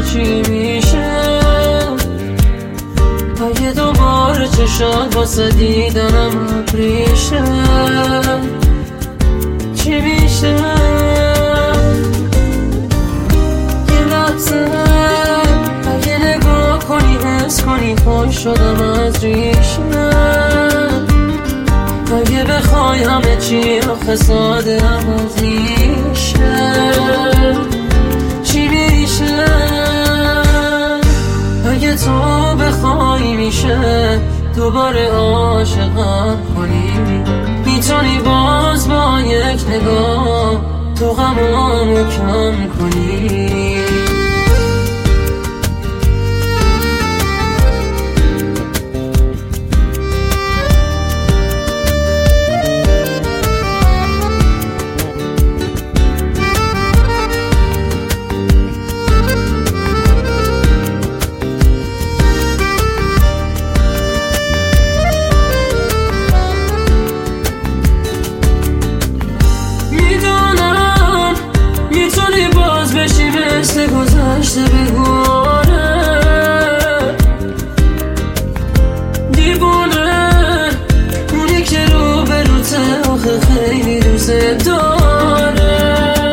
چی میشه اگه دوباره چشات واسه دیدنم ابریشه؟ چی میشه؟ یه لحظه اگه نگاه کنی حس کنی خوش شدم از ریشه. اگه بخوای همه چی آخه ساده هم از میشه. چی میشه؟ اگه تو بخوای میشه دوباره عاشقم کنی. میتونی باز با یک نگاه تو غمامو کم کنی. مثل گذشته بگونه دیوونه اونی که رو به روته آخه خیلی دوست داره.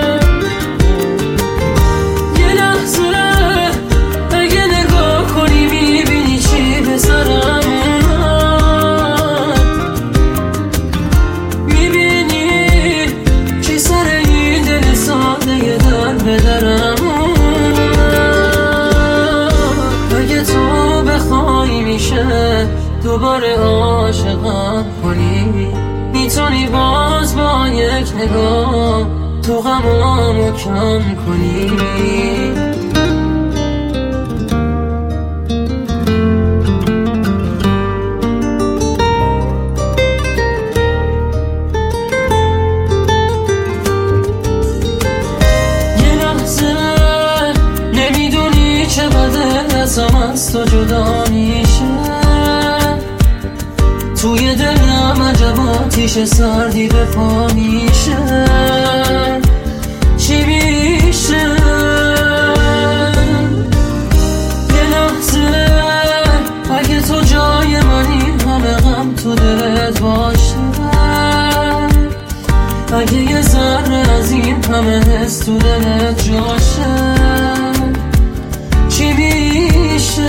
یه لحظه اگه نگاه کنی میبینی چی به سرم اومد. میبینی چی سر این دل ساده یه در به درم دوباره عاشقم کنی. میتونی باز با یک نگاه تو غمامو کم کنی. یه لحظه نمیدونی چه بده ازم از تو جدا میشه. توی دلم عجب آتیش سردی به پا میشه. چی میشه؟ یه لحظه اگه تو جای منی همه غم تو دلت باشه. اگه یه ذره از این همه حس تو دلت جاشه. چی میشه؟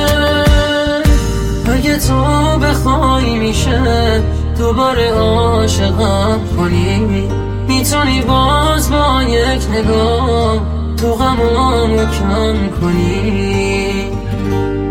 اگه تو بخوای میشه دوباره عاشقم کنی. میتونی باز با یک نگاه تو غمامو کم کنی.